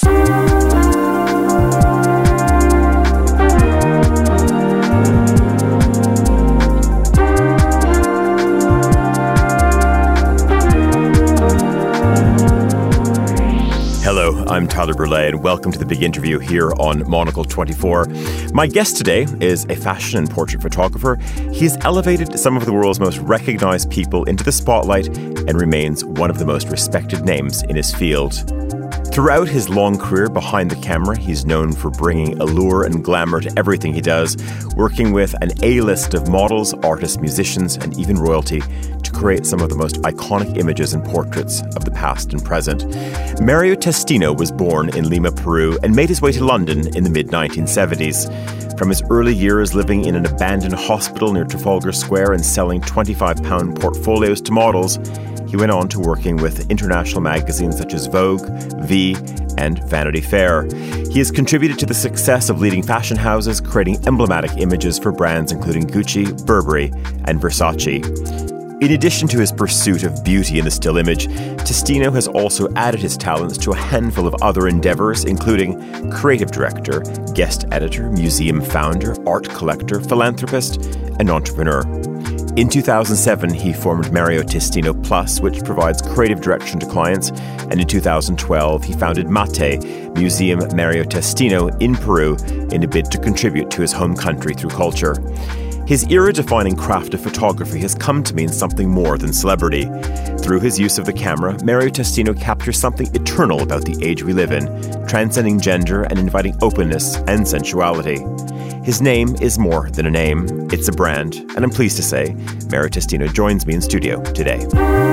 Hello, I'm Tyler Burley, and welcome to the big interview here on Monocle 24. My guest today is a fashion and portrait photographer. He has elevated some of the world's most recognized people into the spotlight and remains one of the most respected names in his field. Throughout his long career behind the camera, he's known for bringing allure and glamour to everything he does, working with an A-list of models, artists, musicians, and even royalty to create some of the most iconic images and portraits of the past and present. Mario Testino was born in Lima, Peru, and made his way to London in the mid-1970s. From his early years living in an abandoned hospital near Trafalgar Square and selling £25 portfolios to models, he went on to working with international magazines such as Vogue, V, and Vanity Fair. He has contributed to the success of leading fashion houses, creating emblematic images for brands including Gucci, Burberry, and Versace. In addition to his pursuit of beauty in the still image, Testino has also added his talents to a handful of other endeavors, including creative director, guest editor, museum founder, art collector, philanthropist, and entrepreneur. In 2007, he formed Mario Testino Plus, which provides creative direction to clients. And in 2012, he founded Mate, Museum Mario Testino in Peru, in a bid to contribute to his home country through culture. His era-defining craft of photography has come to mean something more than celebrity. Through his use of the camera, Mario Testino captures something eternal about the age we live in, transcending gender and inviting openness and sensuality. His name is more than a name, it's a brand, and I'm pleased to say Mario Testino joins me in studio today.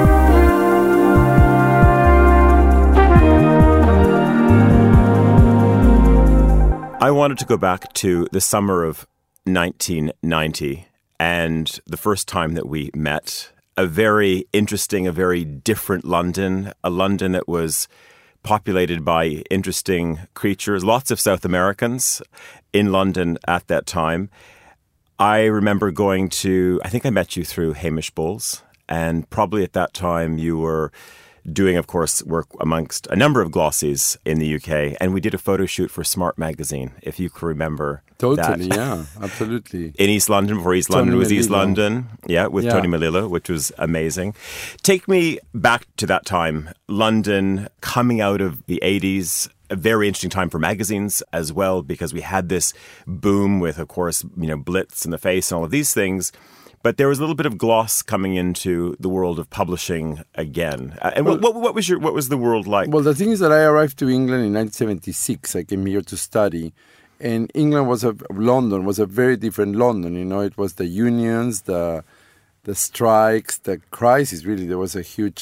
I wanted to go back to the summer of 1990 and the first time that we met. A very interesting, a very different London, a London that was populated by interesting creatures, lots of South Americans in London at that time. I remember going to, I think I met you through Hamish Bowles, and probably at that time you were doing, of course, work amongst a number of glossies in the UK, and we did a photo shoot for Smart Magazine, if you can remember. Totally, that. Yeah, absolutely. In East London, before East London was East London. With Tony Melillo, which was amazing. Take me back to that time. London, coming out of the 80s, a very interesting time for magazines as well, because we had this boom with, of course, Blitz in the Face and all of these things. But there was a little bit of gloss coming into the world of publishing again. And what was the world like? Well, the thing is that I arrived to England in 1976. I came here to study. And London was a very different London. It was the unions, the strikes, the crisis, really. There was a huge,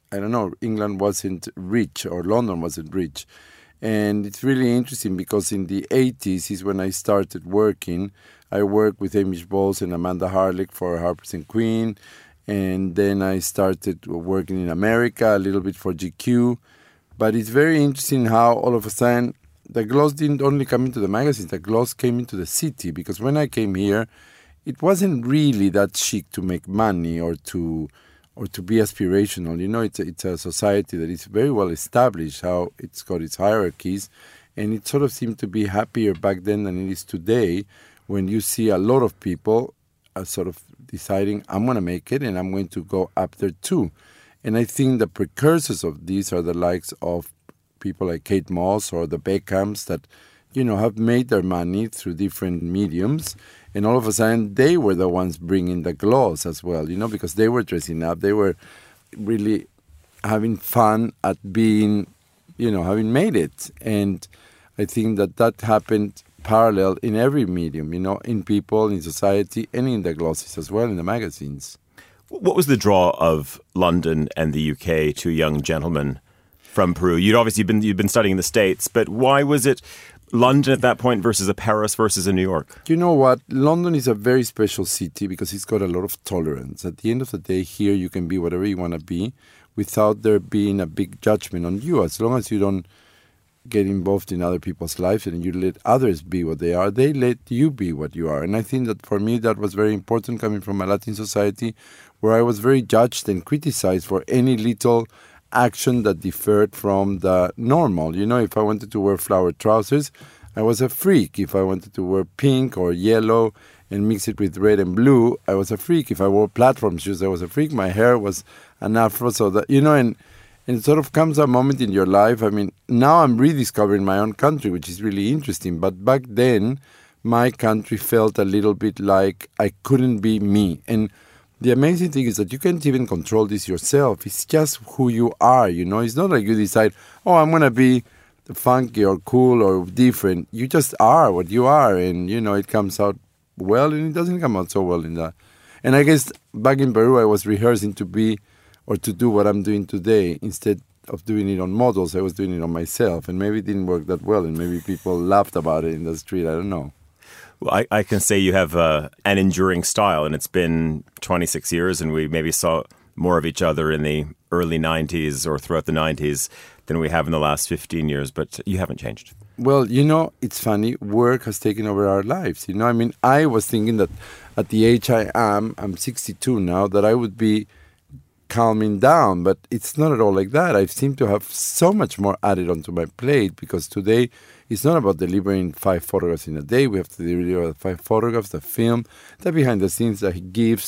England wasn't rich, or London wasn't rich. And it's really interesting because in the 80s is when I started working. I worked with Hamish Bowles and Amanda Harlick for Harper's and Queen. And then I started working in America, a little bit for GQ. But it's very interesting how all of a sudden the gloss didn't only come into the magazines, the gloss came into the city. Because when I came here, it wasn't really that chic to make money or to be aspirational. It's a society that is very well established, how it's got its hierarchies. And it sort of seemed to be happier back then than it is today, when you see a lot of people sort of deciding, I'm going to make it and I'm going to go up there too. And I think the precursors of these are the likes of people like Kate Moss or the Beckhams that, have made their money through different mediums. And all of a sudden, they were the ones bringing the gloss as well, because they were dressing up. They were really having fun at being, having made it. And I think that happened parallel in every medium, in people, in society, and in the glosses as well, in the magazines. What was the draw of London and the UK to a young gentleman from Peru? You'd been studying in the States, but why was it London at that point versus a Paris versus a New York? You know what? London is a very special city because it's got a lot of tolerance. At the end of the day, here you can be whatever you want to be without there being a big judgment on you. As long as you don't get involved in other people's lives and you let others be what they are, they let you be what you are. And I think that for me that was very important, coming from a Latin society where I was very judged and criticized for any little action that differed from the normal. You know, if I wanted to wear flowered trousers, I was a freak. If I wanted to wear pink or yellow and mix it with red and blue, I was a freak. If I wore platform shoes, I was a freak. My hair was an afro. So that, you know, and it sort of comes a moment in your life. I mean, now I'm rediscovering my own country, which is really interesting. But back then, my country felt a little bit like I couldn't be me. And the amazing thing is that you can't even control this yourself. It's just who you are, you know. It's not like you decide, oh, I'm going to be funky or cool or different. You just are what you are. And, you know, it comes out well and it doesn't come out so well in that. And I guess back in Peru, I was rehearsing to be or to do what I'm doing today. Instead of doing it on models, I was doing it on myself. And maybe it didn't work that well. And maybe people laughed about it in the street. I don't know. Well, I can say you have an enduring style, and it's been 26 years, and we maybe saw more of each other in the early 90s or throughout the 90s than we have in the last 15 years, but you haven't changed. Well, you know, it's funny. Work has taken over our lives. You know, I mean, I was thinking that at the age I am, I'm 62 now, that I would be calming down, but it's not at all like that. I seem to have so much more added onto my plate because today it's not about delivering 5 photographs in a day. We have to deliver 5 photographs, the film, the behind the scenes, the gifts,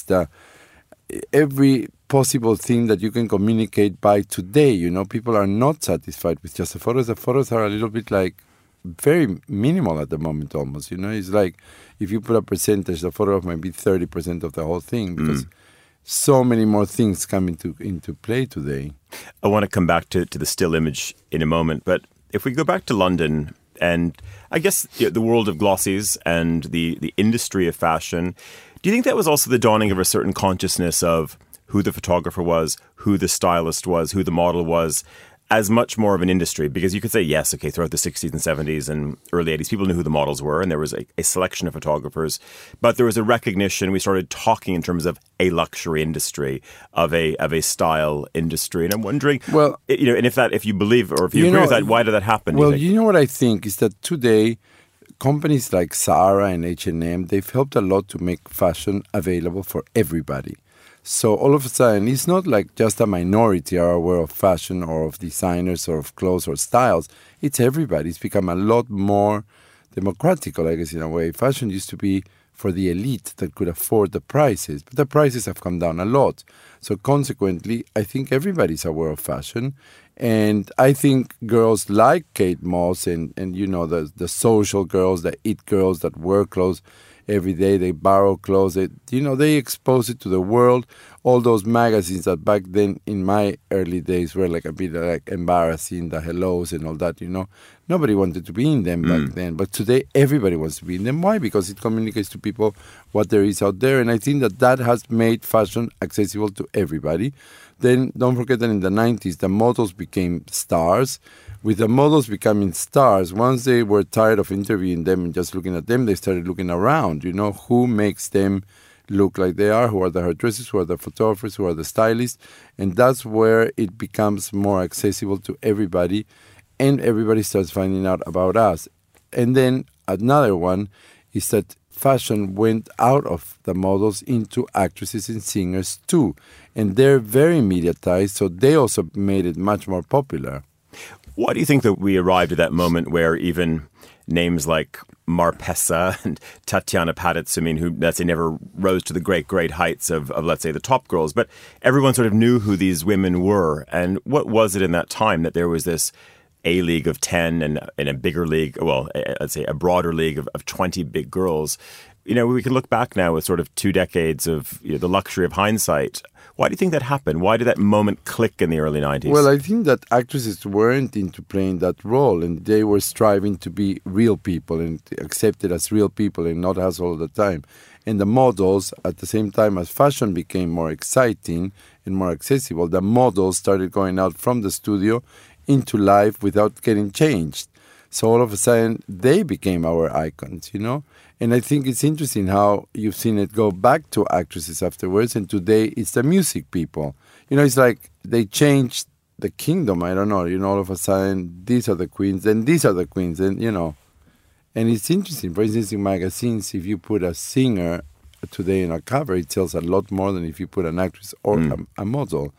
every possible thing that you can communicate by today. You know, people are not satisfied with just the photos. The photos are a little bit like very minimal at the moment almost. You know, it's like if you put a percentage, the photograph might be 30% of the whole thing because so many more things come into play today. I want to come back to the still image in a moment, but if we go back to London and I guess the world of glossies and the industry of fashion, do you think that was also the dawning of a certain consciousness of who the photographer was, who the stylist was, who the model was, as much more of an industry? Because you could say, yes, okay, throughout the 60s and 70s and early 80s, people knew who the models were and there was a selection of photographers. But there was a recognition, we started talking in terms of a luxury industry, of a style industry. And I'm wondering, well, you know, and if you believe or if you agree with that, why did that happen? Well, you know what I think is that today, companies like Zara and H&M, they've helped a lot to make fashion available for everybody. So all of a sudden, it's not like just a minority are aware of fashion or of designers or of clothes or styles. It's everybody. It's become a lot more democratical, I guess, in a way. Fashion used to be for the elite that could afford the prices, but the prices have come down a lot. So consequently, I think everybody's aware of fashion. And I think girls like Kate Moss and you know, the social girls, the it girls that wear clothes every day, they borrow clothes, they expose it to the world. All those magazines that back then in my early days were like a bit like embarrassing, the hellos and all that, you know. Nobody wanted to be in them back then. But today, everybody wants to be in them. Why? Because it communicates to people what there is out there. And I think that has made fashion accessible to everybody. Then don't forget that in the 90s, the models became stars. With the models becoming stars, once they were tired of interviewing them and just looking at them, they started looking around, you know, who makes them look like they are, who are the hairdressers, who are the photographers, who are the stylists. And that's where it becomes more accessible to everybody, and everybody starts finding out about us. And then another one is that fashion went out of the models into actresses and singers too. And they're very mediatized, so they also made it much more popular. Why do you think that we arrived at that moment where even names like Marpessa and Tatiana Paditz, I mean, who, let's say, never rose to the great heights of, let's say, the top girls, but everyone sort of knew who these women were. And what was it in that time that there was this A league of 10 and in a bigger league, well, let's say a broader league of 20 big girls? You know, we can look back now with sort of 2 decades of the luxury of hindsight. Why do you think that happened? Why did that moment click in the early 90s? Well, I think that actresses weren't into playing that role, and they were striving to be real people and accepted as real people and not us all the time. And the models, at the same time as fashion became more exciting and more accessible, the models started going out from the studio into life without getting changed. So all of a sudden, they became our icons, you know? And I think it's interesting how you've seen it go back to actresses afterwards, and today it's the music people. You know, it's like they changed the kingdom, I don't know, you know, all of a sudden, these are the queens, and these are the queens, and, you know. And it's interesting, for instance, in magazines, if you put a singer today in a cover, it sells a lot more than if you put an actress or a model.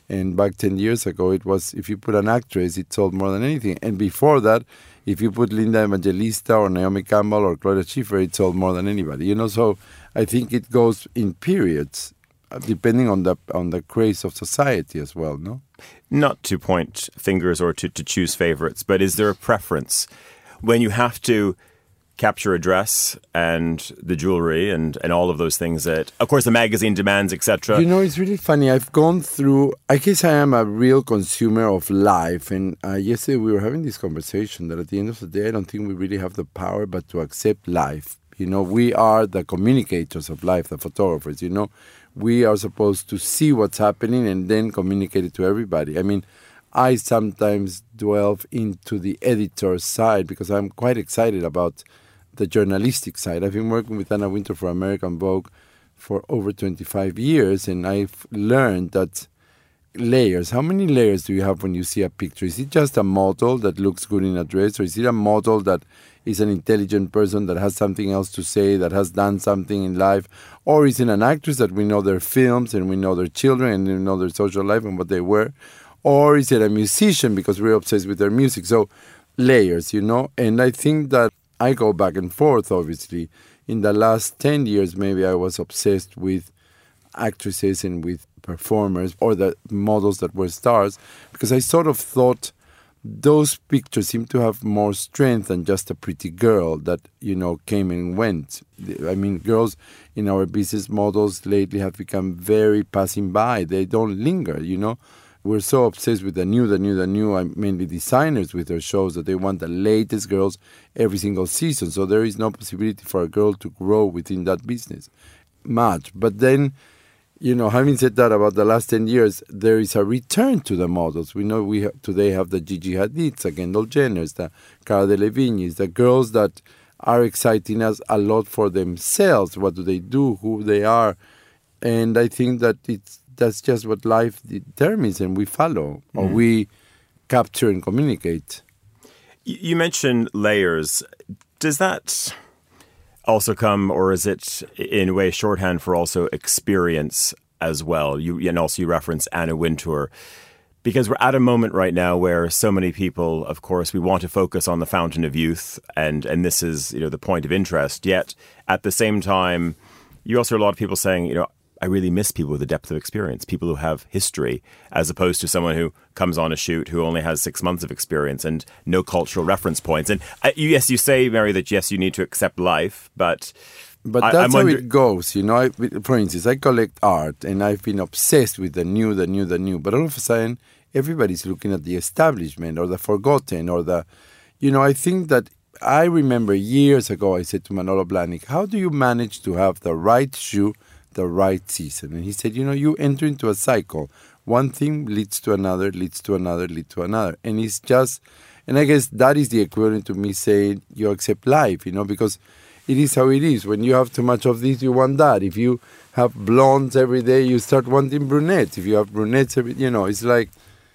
And back 10 years ago, it was, if you put an actress, it sold more than anything. And before that, if you put Linda Evangelista or Naomi Campbell or Gloria Schiffer, it sold more than anybody. You know, so I think it goes in periods, depending on the craze of society as well, no? Not to point fingers or to choose favorites, but is there a preference when you have to capture a dress and the jewelry and all of those things that, of course, the magazine demands, etc.? You know, it's really funny. I've gone through, I guess I am a real consumer of life. And yesterday we were having this conversation that at the end of the day, I don't think we really have the power but to accept life. You know, we are the communicators of life, the photographers, you know. We are supposed to see what's happening and then communicate it to everybody. I mean, I sometimes delve into the editor's side because I'm quite excited about the journalistic side. I've been working with Anna Wintour for American Vogue for over 25 years, and I've learned that layers, how many layers do you have when you see a picture? Is it just a model that looks good in a dress, or is it a model that is an intelligent person that has something else to say, that has done something in life? Or is it an actress that we know their films and we know their children and we know their social life and what they were? Or is it a musician because we're obsessed with their music? So layers, you know, and I think that I go back and forth, obviously. In the last 10 years, maybe I was obsessed with actresses and with performers or the models that were stars because I sort of thought those pictures seem to have more strength than just a pretty girl that, you know, came and went. I mean, girls in our business models lately have become very passing by. They don't linger, you know. We're so obsessed with the new, mainly designers with their shows that they want the latest girls every single season. So there is no possibility for a girl to grow within that business much. But then, you know, having said that about the last 10 years, there is a return to the models. We know today have the Gigi Hadids, the Kendall Jenners, the Cara Delevingnes, the girls that are exciting us a lot for themselves. What do they do, who they are. And I think that that's just what life determines, and we follow, or we capture and communicate. You mentioned layers. Does that also come, or is it in a way shorthand for also experience as well? And also you reference Anna Wintour, because we're at a moment right now where so many people, of course, we want to focus on the fountain of youth, and this is, you know, the point of interest. Yet at the same time, you also hear a lot of people saying, you know, I really miss people with a depth of experience, people who have history, as opposed to someone who comes on a shoot who only has 6 months of experience and no cultural reference points. And yes, you say, Mary, that yes, you need to accept life, but that's how it goes. You know, for instance, I collect art and I've been obsessed with the new. But all of a sudden, everybody's looking at the establishment or the forgotten or the, you know, I think that I remember years ago, I said to Manolo Blahnik, how do you manage to have the right shoe the right season? And he said, you know, you enter into a cycle. One thing leads to another, leads to another, leads to another. And it's just, and I guess that is the equivalent to me saying you accept life, you know, because it is how it is. When you have too much of this, you want that. If you have blondes every day, you start wanting brunettes. If you have brunettes, you know, it's like,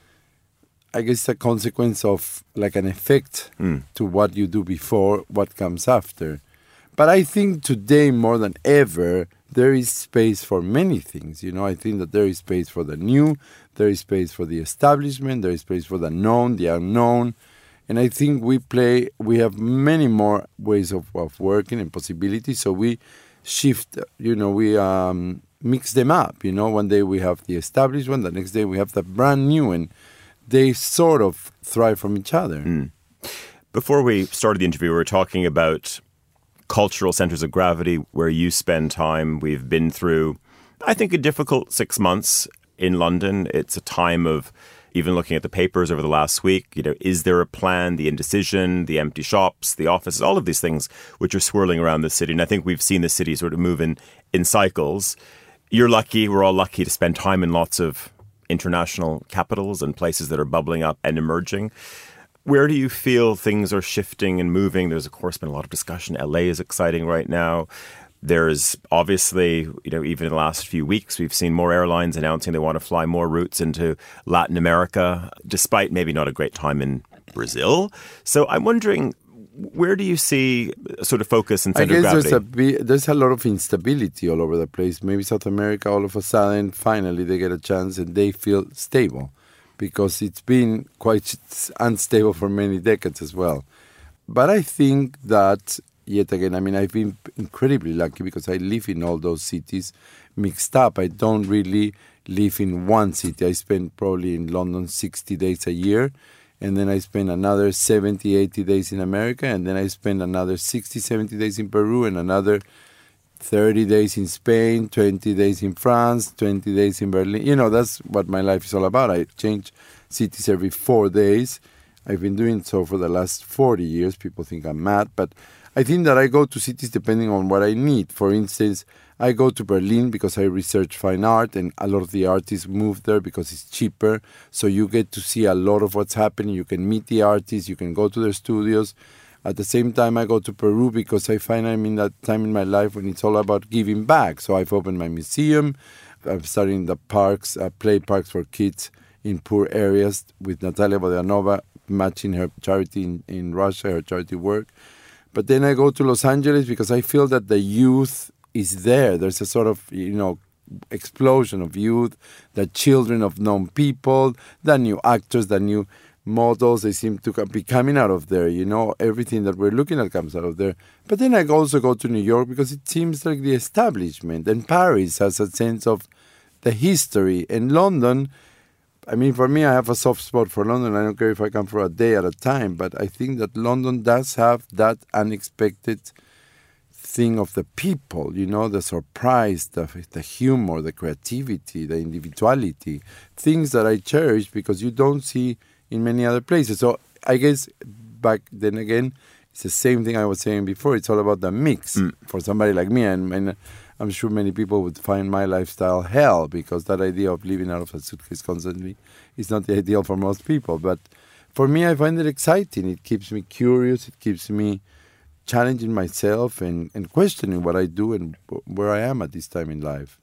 I guess a consequence of like an effect to what you do before, what comes after. But I think today more than ever, there is space for many things. You know, I think that there is space for the new, there is space for the establishment, there is space for the known, the unknown. And I think we have many more ways of working and possibilities. So we shift, you know, we mix them up. You know, one day we have the established one, the next day we have the brand new, and they sort of thrive from each other. Before we started the interview, we were talking about cultural centers of gravity where you spend time. We've been through, I think, a difficult 6 months in London. It's a time of even looking at the papers over the last week. You know, is there a plan? The indecision, the empty shops, the offices, all of these things which are swirling around the city. And I think we've seen the city sort of move in cycles. You're lucky, we're all lucky to spend time in lots of international capitals and places that are bubbling up and emerging. Where do you feel things are shifting and moving? There's, of course, been a lot of discussion. LA is exciting right now. There's obviously, you know, even in the last few weeks, we've seen more airlines announcing they want to fly more routes into Latin America, despite maybe not a great time in Brazil. So I'm wondering, Where do you see sort of focus and I center of guess gravity? there's a lot of instability all over the place. Maybe South America, all of a sudden, finally they get a chance and they feel stable, because it's been quite unstable for many decades as well. But I think that, yet again, I mean, I've been incredibly lucky because I live in all those cities mixed up. I don't really live in one city. I spend probably in London 60 days a year, and then I spend another 70, 80 days in America, and then I spend another 60, 70 days in Peru, and another 30 days in Spain, 20 days in France, 20 days in Berlin. You know, that's what my life is all about. I change cities every 4 days. I've been doing so for the last 40 years. People think I'm mad, but I think that I go to cities depending on what I need. For instance, I go to Berlin because I research fine art, and a lot of the artists move there because it's cheaper. So you get to see a lot of what's happening. You can meet the artists. You can go to their studios. At the same time, I go to Peru because I find I'm in that time in my life when it's all about giving back. So I've opened my museum. I'm starting the parks, play parks for kids in poor areas with Natalia Bodanova, matching her charity in Russia, her charity work. But then I go to Los Angeles because I feel that the youth is there. There's a sort of, explosion of youth, the children of known people, the new actors, the new models, they seem to be coming out of there. Everything that we're looking at comes out of there. But then I also go to New York because it seems like the establishment. And Paris has a sense of the history. And London, I mean, for me, I have a soft spot for London. I don't care if I come for a day at a time. But I think that London does have that unexpected thing of the people, the surprise, the humor, the creativity, the individuality, things that I cherish because you don't see in many other places. So I guess back then again, it's the same thing I was saying before. It's all about the mix for somebody like me. And I'm sure many people would find my lifestyle hell because that idea of living out of a suitcase constantly is not the ideal for most people. But for me, I find it exciting. It keeps me curious. It keeps me challenging myself and questioning what I do and where I am at this time in life.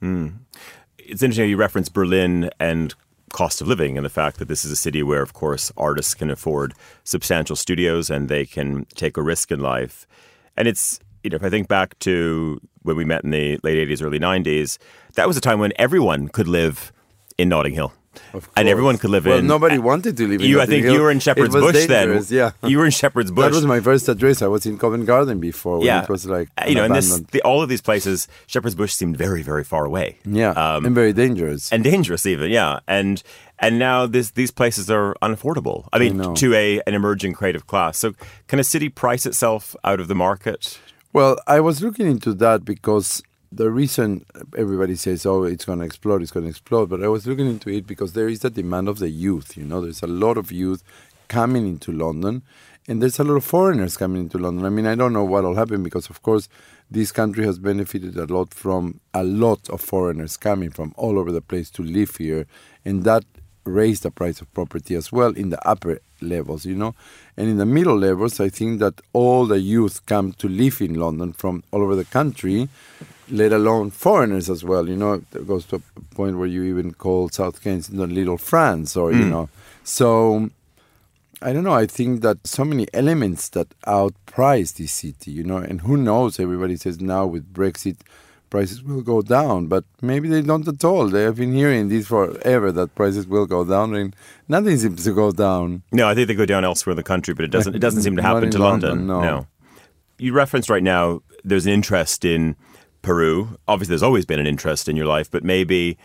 It's interesting you reference Berlin and cost of living and the fact that this is a city where, of course, artists can afford substantial studios and they can take a risk in life. And it's, if I think back to when we met in the late 80s, early 90s, that was a time when everyone could live in Notting Hill. And everyone could live in... Well, nobody wanted to live in Notting Hill. I think you were in Shepherd's Bush then. Yeah. You were in Shepherd's Bush. That was my first address. I was in Covent Garden before. When it was like and all of these places, Shepherd's Bush seemed very, very far away. Yeah, and very dangerous. And dangerous even, yeah. And now these places are unaffordable. I mean, to an emerging creative class. So can a city price itself out of the market? Well, I was looking into that because the reason everybody says, it's going to explode, but I was looking into it because there is the demand of the youth. There's a lot of youth coming into London, and there's a lot of foreigners coming into London. I mean, I don't know what will happen because, of course, this country has benefited a lot from a lot of foreigners coming from all over the place to live here, and that raised the price of property as well in the upper levels, And in the middle levels, I think that all the youth come to live in London from all over the country, let alone foreigners as well. It goes to a point where you even call South Kensington Little France or, So, I don't know, I think that so many elements that outprice this city, and who knows, everybody says now with Brexit, prices will go down, but maybe they don't at all. They have been hearing this forever, that prices will go down, and nothing seems to go down. No, I think they go down elsewhere in the country, but it doesn't seem to happen to London. No. You referenced right now there's an interest in Peru. Obviously, there's always been an interest in your life, but maybe,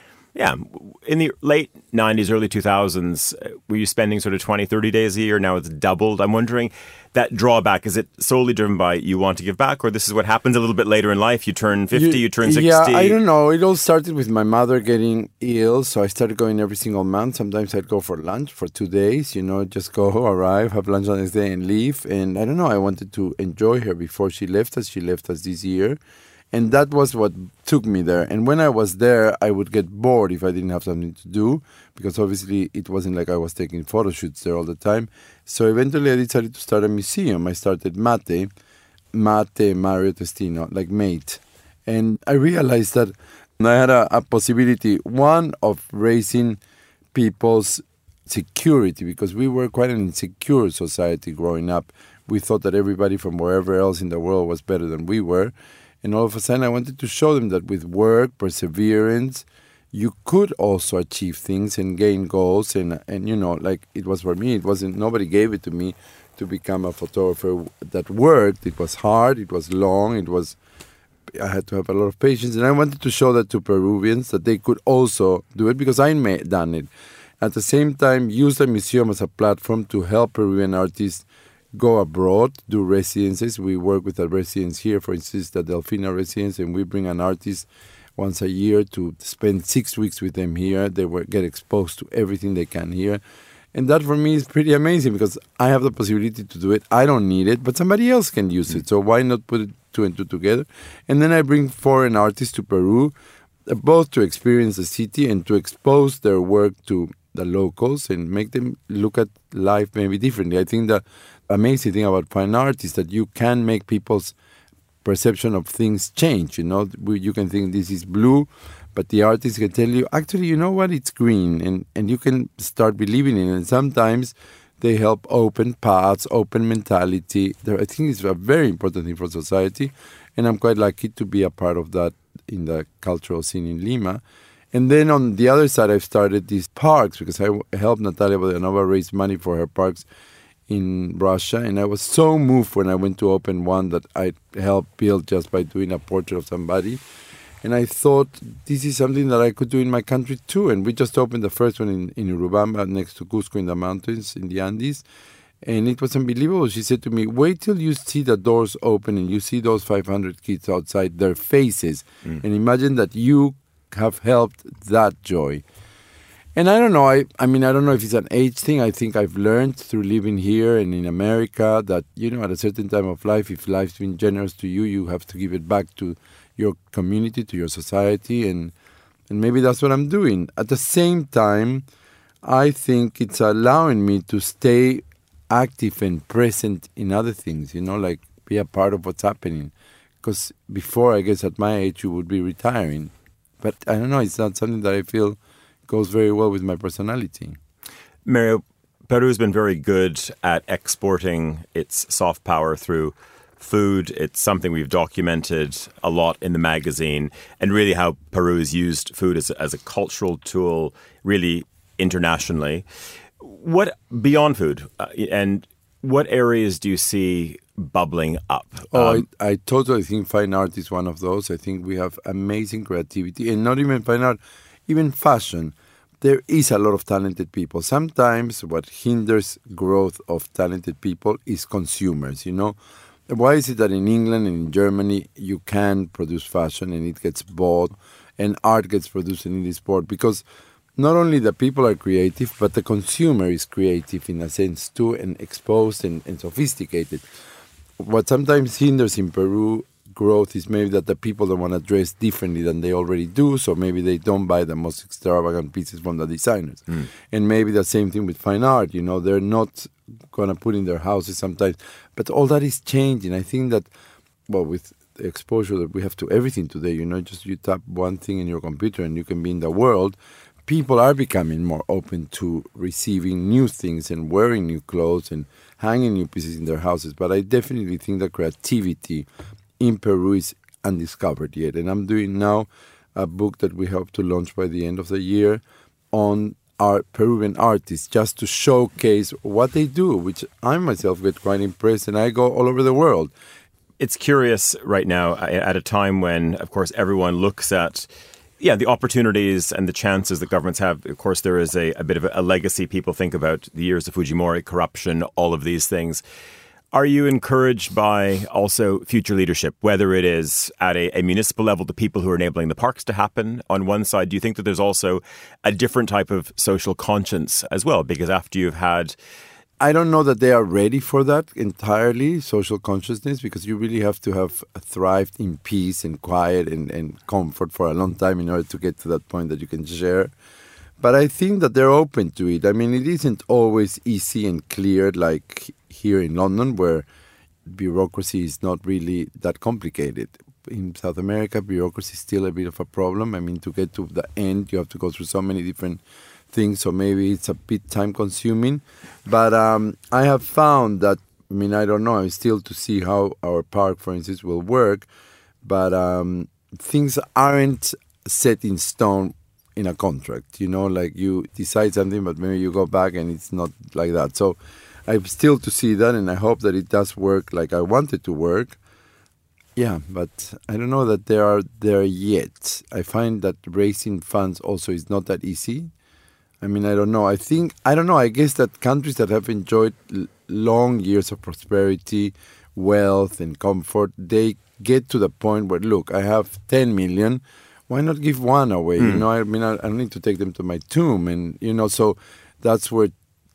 in the late 90s, early 2000s, were you spending sort of 20, 30 days a year? Now it's doubled. I'm wondering, that drawback, is it solely driven by you want to give back, or this is what happens a little bit later in life? You turn 50, you turn 60? Yeah, I don't know. It all started with my mother getting ill, so I started going every single month. Sometimes I'd go for lunch for 2 days, just go, arrive, have lunch the next day and leave. And I don't know, I wanted to enjoy her before she left us. She left us this year. And that was what took me there. And when I was there, I would get bored if I didn't have something to do, because obviously it wasn't like I was taking photo shoots there all the time. So eventually I decided to start a museum. I started Mate Mario Testino, like Mate. And I realized that I had a possibility, one, of raising people's security, because we were quite an insecure society growing up. We thought that everybody from wherever else in the world was better than we were. And all of a sudden, I wanted to show them that with work, perseverance, you could also achieve things and gain goals. And you know, like it was for me, it wasn't, nobody gave it to me to become a photographer that worked. It was hard, it was long, I had to have a lot of patience. And I wanted to show that to Peruvians, that they could also do it because I done it. At the same time, use the museum as a platform to help Peruvian artists go abroad, do residencies. We work with a residence here, for instance, the Delfina residence, and we bring an artist once a year to spend 6 weeks with them here. They get exposed to everything they can here. And that for me is pretty amazing because I have the possibility to do it. I don't need it, but somebody else can use it. So why not put it 2 and 2 together? And then I bring foreign artists to Peru, both to experience the city and to expose their work to the locals and make them look at life maybe differently. I think the amazing thing about fine art is that you can make people's perception of things change. You know, you can think this is blue, but the artist can tell you, actually, you know what, it's green, and you can start believing in it. And sometimes they help open paths, open mentality. I think it's a very important thing for society, and I'm quite lucky to be a part of that in the cultural scene in Lima. And then on the other side, I've started these parks because I helped Natalia Bodanova raise money for her parks in Russia. And I was so moved when I went to open one that I helped build just by doing a portrait of somebody. And I thought, this is something that I could do in my country too. And we just opened the first one in Urubamba, next to Cusco in the mountains, in the Andes. And it was unbelievable. She said to me, wait till you see the doors open and you see those 500 kids outside, their faces. And imagine that you have helped that joy. And I don't know, I mean, I don't know if it's an age thing. I think I've learned through living here and in America that, you know, at a certain time of life, if life's been generous to you, you have to give it back to your community, to your society, and maybe that's what I'm doing. At the same time, I think it's allowing me to stay active and present in other things, you know, like be a part of what's happening. Because before, I guess, at my age, you would be retiring. But I don't know, it's not something that I feel goes very well with my personality. Mario, Peru's been very good at exporting its soft power through food. It's something we've documented a lot in the magazine, and really how Peru has used food as a cultural tool, really internationally. What beyond food, and what areas do you see bubbling up? I totally think fine art is one of those. I think we have amazing creativity, and not even fine art, even fashion. There is a lot of talented people. Sometimes what hinders growth of talented people is consumers, you know. Why is it that in England and in Germany you can produce fashion and it gets bought and art gets produced and it is bought? Because not only the people are creative, but the consumer is creative in a sense too, and exposed and sophisticated. What sometimes hinders in Peru growth is maybe that the people don't want to dress differently than they already do, so maybe they don't buy the most extravagant pieces from the designers. And maybe the same thing with fine art, you know, they're not going to put in their houses sometimes. But all that is changing. I think that, well, with the exposure that we have to everything today, you know, just you tap one thing in your computer and you can be in the world. People are becoming more open to receiving new things and wearing new clothes and hanging new pieces in their houses. But I definitely think that creativity in Peru is undiscovered yet. And I'm doing now a book that we hope to launch by the end of the year on our Peruvian artists, just to showcase what they do, which I myself get quite impressed, and I go all over the world. It's curious right now at a time when, of course, everyone looks at the opportunities and the chances that governments have. Of course, there is a bit of a legacy. People think about the years of Fujimori, corruption, all of these things. Are you encouraged by also future leadership, whether it is at a municipal level, the people who are enabling the parks to happen on one side? Do you think that there's also a different type of social conscience as well? Because after you've had... I don't know that they are ready for that entirely, social consciousness, because you really have to have thrived in peace and quiet and comfort for a long time in order to get to that point that you can share. But I think that they're open to it. I mean, it isn't always easy and clear like here in London, where bureaucracy is not really that complicated. In South America, bureaucracy is still a bit of a problem. I mean, to get to the end, you have to go through so many different thing, so maybe it's a bit time consuming. But I have found that, I mean, I don't know, I'm still to see how our park, for instance, will work, but things aren't set in stone in a contract, you know, like you decide something, but maybe you go back and it's not like that. So I'm still to see that, and I hope that it does work like I want it to work. Yeah, but I don't know that they are there yet. I find that raising funds also is not that easy. I mean, I don't know. I guess that countries that have enjoyed long years of prosperity, wealth, and comfort, they get to the point where, look, I have 10 million. Why not give one away? You know, I mean, I don't need to take them to my tomb. And, you know, so that's where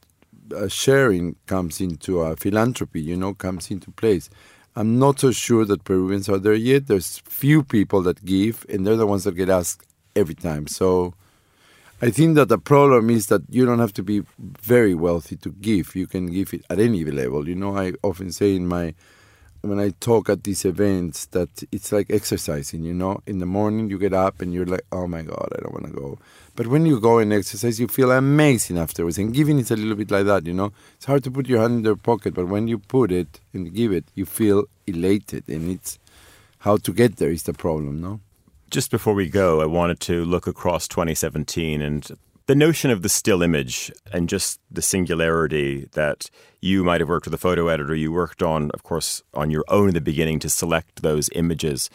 sharing comes into philanthropy, you know, comes into place. I'm not so sure that Peruvians are there yet. There's few people that give, and they're the ones that get asked every time. So I think that the problem is that you don't have to be very wealthy to give. You can give it at any level. You know, I often say when I talk at these events that it's like exercising, you know. In the morning you get up and you're like, oh my God, I don't want to go. But when you go and exercise, you feel amazing afterwards. And giving is a little bit like that, you know. It's hard to put your hand in your pocket, but when you put it and give it, you feel elated. And it's how to get there is the problem, no? Just before we go, I wanted to look across 2017 and the notion of the still image and just the singularity that you might have worked with a photo editor. You worked on, of course, on your own in the beginning to select those images.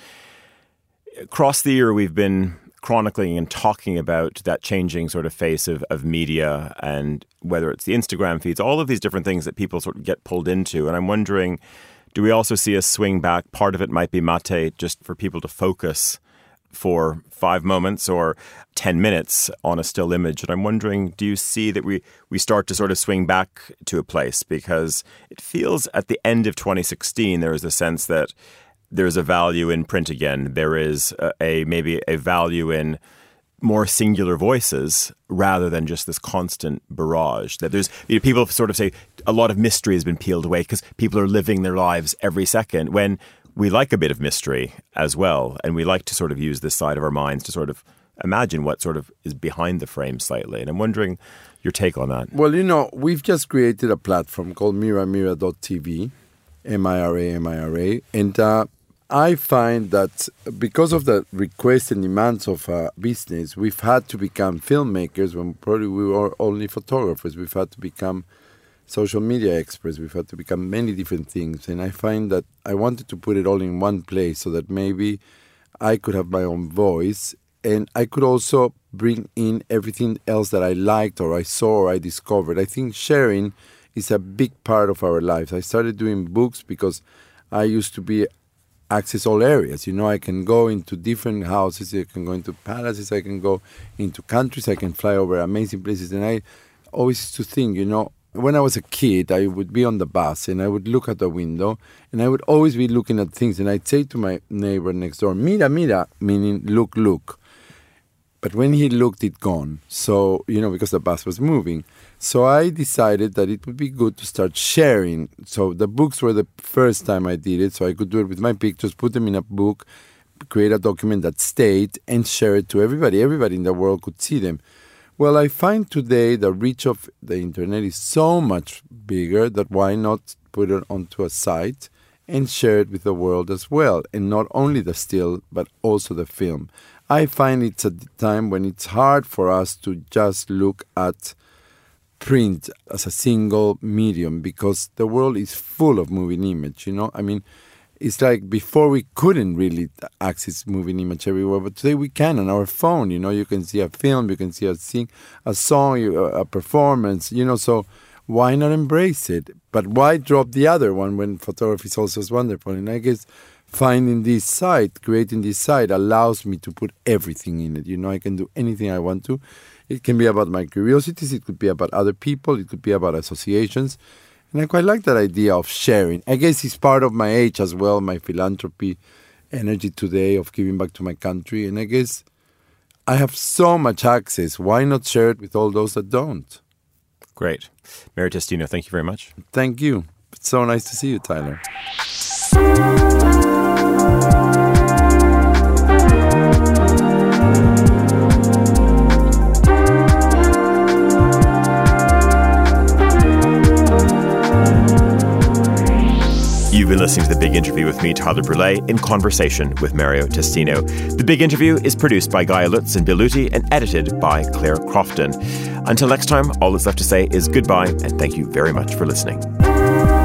Across the year, we've been chronicling and talking about that changing sort of face of media, and whether it's the Instagram feeds, all of these different things that people sort of get pulled into. And I'm wondering, do we also see a swing back? Part of it might be Mate, just for people to focus for 5 moments or 10 minutes on a still image. And I'm wondering, do you see that we start to sort of swing back to a place? Because it feels at the end of 2016, there is a sense that there's a value in print again. There is maybe a value in more singular voices rather than just this constant barrage. That there's, you know, people sort of say a lot of mystery has been peeled away because people are living their lives every second, when we like a bit of mystery as well. And we like to sort of use this side of our minds to sort of imagine what sort of is behind the frame slightly. And I'm wondering your take on that. Well, you know, we've just created a platform called Mira.tv, Mira. And I find that because of the requests and demands of business, we've had to become filmmakers when probably we were only photographers. We've had to become social media experts. We've had to become many different things. And I find that I wanted to put it all in one place so that maybe I could have my own voice, and I could also bring in everything else that I liked or I saw or I discovered. I think sharing is a big part of our lives. I started doing books because I used to access all areas. You know, I can go into different houses, I can go into palaces, I can go into countries, I can fly over amazing places. And I always used to think, you know, when I was a kid, I would be on the bus and I would look at the window and I would always be looking at things. And I'd say to my neighbor next door, mira, mira, meaning look, look. But when he looked, it gone. So, you know, because the bus was moving. So I decided that it would be good to start sharing. So the books were the first time I did it. So I could do it with my pictures, put them in a book, create a document that stayed and share it to everybody. Everybody in the world could see them. Well, I find today the reach of the internet is so much bigger that why not put it onto a site and share it with the world as well. And not only the still, but also the film. I find it's a time when it's hard for us to just look at print as a single medium because the world is full of moving image, you know? I mean, it's like before we couldn't really access moving image everywhere, but today we can on our phone, you know? You can see a film, you can see a song, a performance, you know? So why not embrace it? But why drop the other one when photography is also wonderful? And I guess finding this site, creating this site allows me to put everything in it. You know, I can do anything I want to. It can be about my curiosities. It could be about other people. It could be about associations. And I quite like that idea of sharing. I guess it's part of my age as well, my philanthropy energy today of giving back to my country. And I guess I have so much access. Why not share it with all those that don't? Great. Mary Testino, thank you very much. Thank you. It's so nice to see you, Tyler. been listening to The Big Interview with me, Tyler Brûlé, in conversation with Mario Testino. The Big Interview is produced by Gaia Lutz and Bill Luty and edited by Claire Crofton. Until next time, all that's left to say is goodbye and thank you very much for listening.